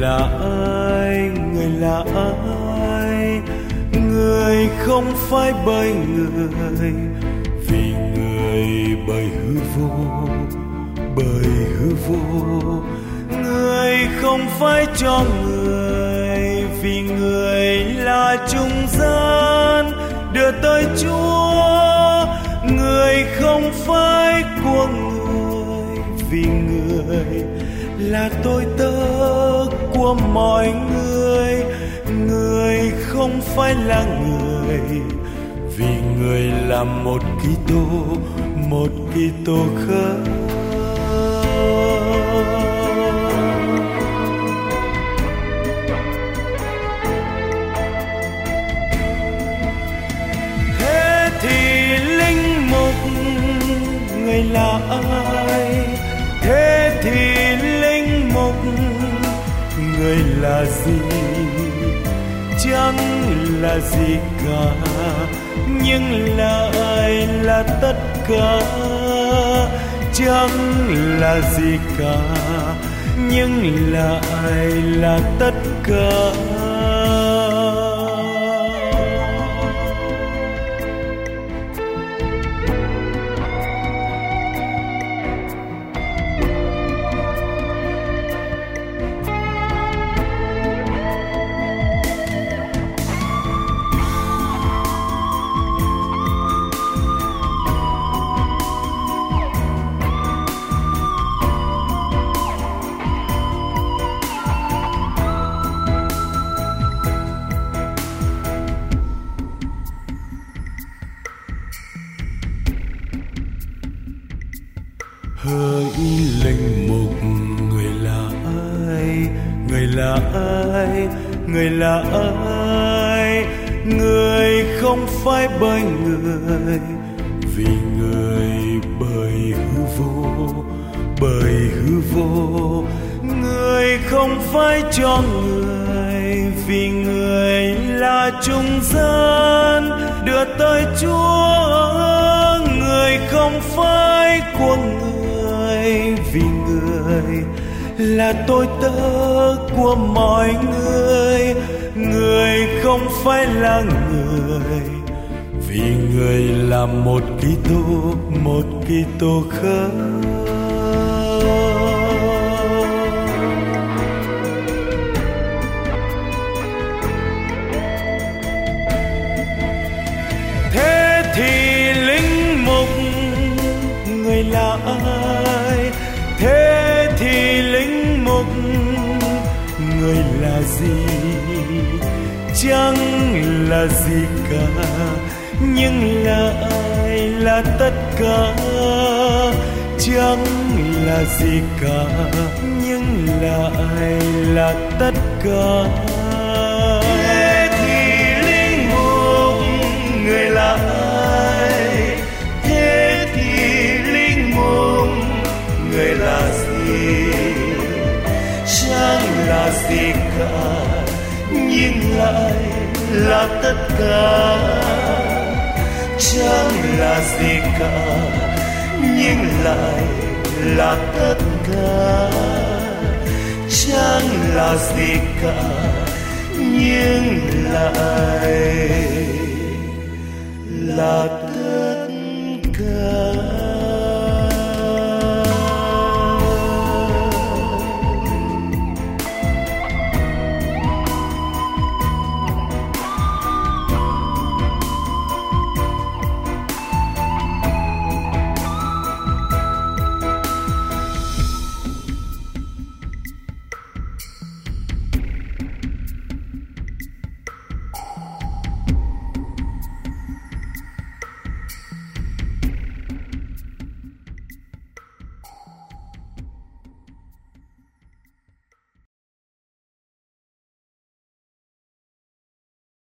là ai, người là ai? Người không phải bởi người, vì người bởi hư vô, bởi hư vô. Người không phải cho người, vì người là trung gian đưa tới Chúa. Người không phải của người, vì người là tôi tớ của mọi người. Người không phải là người, vì người là một Kitô, một Kitô khác. Thế thì linh mục người là ai? Thế thì linh mục người là gì? Chẳng là gì cả, nhưng là ai là tất cả. Chẳng là gì cả, nhưng là ai là tất cả. Hỡi linh mục người là ai? Người là ai? Người là ai? Người không phải bởi người, vì người bởi hư vô, bởi hư vô. Người không phải cho người, vì người là trung gian đưa tới Chúa. Người không phải của người, vì người là tôi tớ của mọi người. Người không phải là người, vì người là một Kitô, một Kitô khác. Thế thì linh mục người là ai? Thế thì linh mục người là gì? Chẳng là gì cả, nhưng là ai là tất cả. Chẳng là gì cả, nhưng là ai là tất cả. Thế thì linh mục người là ai? Thế thì linh mục người là gì? Chẳng là gì cả, nhưng lại là tất cả. Chẳng là gì cả, nhưng lại là tất cả. Chẳng là gì cả, nhưng lại là tất cả.